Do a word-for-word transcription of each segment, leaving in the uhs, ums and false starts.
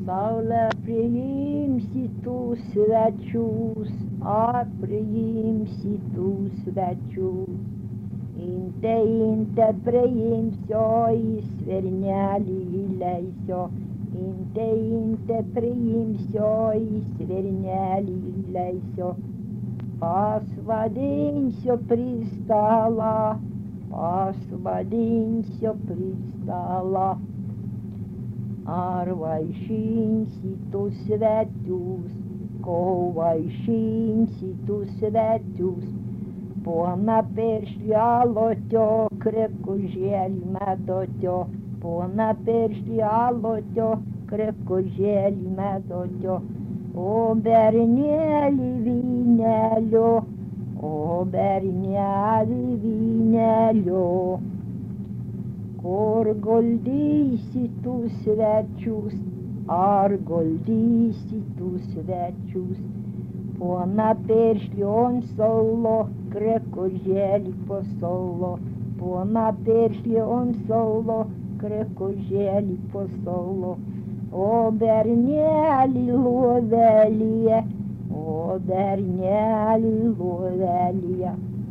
Saulė priimsi tų svečius, a priimsi tų svečius. Inte, inte priimsio, į svernelį įleisio. Inte, inte priimsio, į svernelį įleisio. Pasvadinsiu prie stalo, pasvadinsiu prie stalo. Ar vaišinsi tu svečius, ko vaišinsi tu svečius? Pona peršli alotio, krekužėlį medotio. Pona peršli alotio, krekužėlį medotio. O bernelį vynelio, o bernelį vynelio. Kur guldysi tu svečius, ar guldysi tu svečius? Pona peršli on saulo, krekužėlį po saulo. Pona peršli on saulo, krekužėlį po saulo. O bernelį lovelėje, o bernelį lovelėje.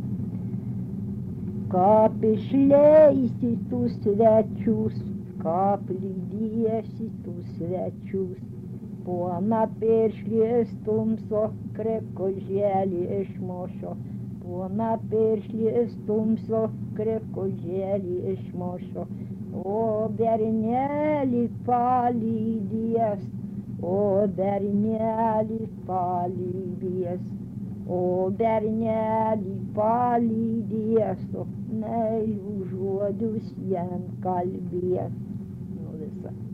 Kap išleisi tu svečius, kap lydėsi tu svečius. Pona peršli stumso, krekužėlį išmušo. Pona peršli stumso, krekužėlį išmušo. O bernelį palydės, o bernelį palydės. O bernelį palydės, o meilių žodžius jam kalbės. Nu visa.